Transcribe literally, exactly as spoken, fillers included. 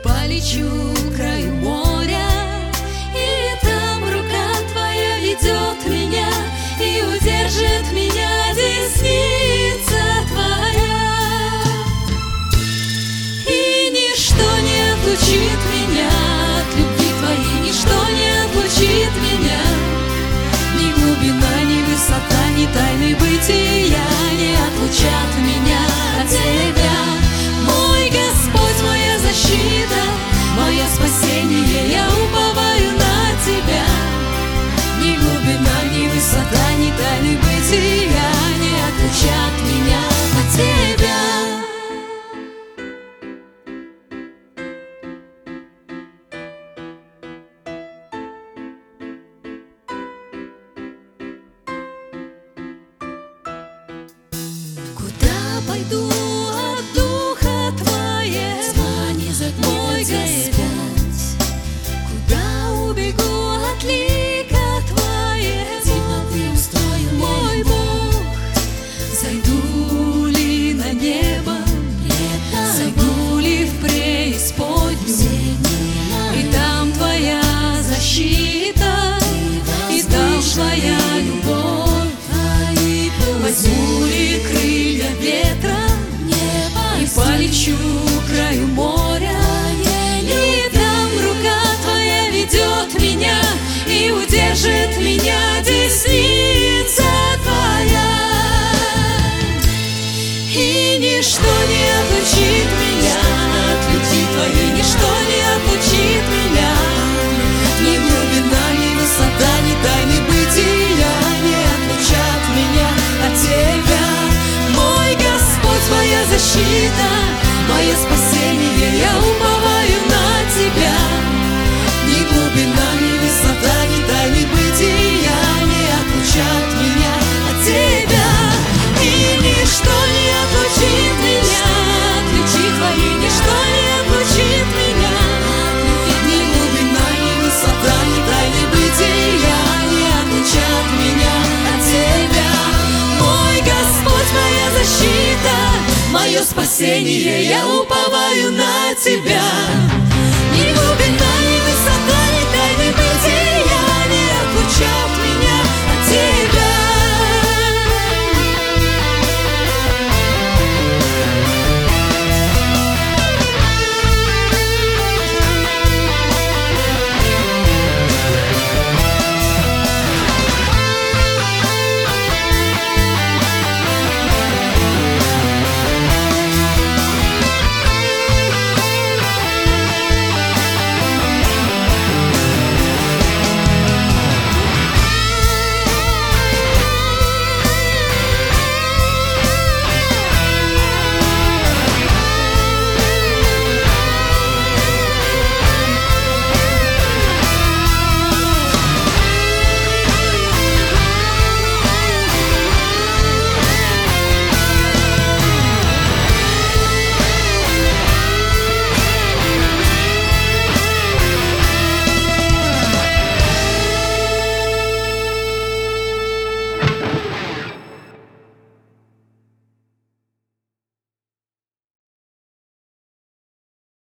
полечу к краю моря, и там рука твоя ведет меня, и удержит меня десница твоя. И ничто не отлучит меня от любви твоей, ничто не отлучит меня. Ни глубина, ни высота, ни тайны бытия не отлучат меня от тебя. Мой Господь, моя защита, мое спасение, я уповаю на тебя. Ни глубина, ни высота, ни тайны бытия не отлучат меня от тебя. Куда пойду от Духа Твоего, мой Господь? Куда убегу от лика Твоего, мой Бог? Зайду ли на небо, зайду ли в преисподнюю, и там Твоя защита, и там Твоя любовь. Возьму ли крылья ветра и полечу к краю моря, и там рука Твоя ведет меня, и удержит меня десница Твоя. И ничто не отлучит меня от любви Твоей, ничто не отлучит меня. Ни глубина, ни высота, ни тайны бытия не отлучат меня от тебя. Мой Господь, моя защита, мое спасение, я уповаю на тебя. Ни глубина, ни высота, ни тайны бытия не отлучат меня от тебя. И ничто не отлучит меня от любви Твоей, ничто не отлучит меня. Ни глубина, ни высота, ни тайны бытия не отлучат меня от тебя. Мой Господь, моя защита, мое спасение, я уповаю на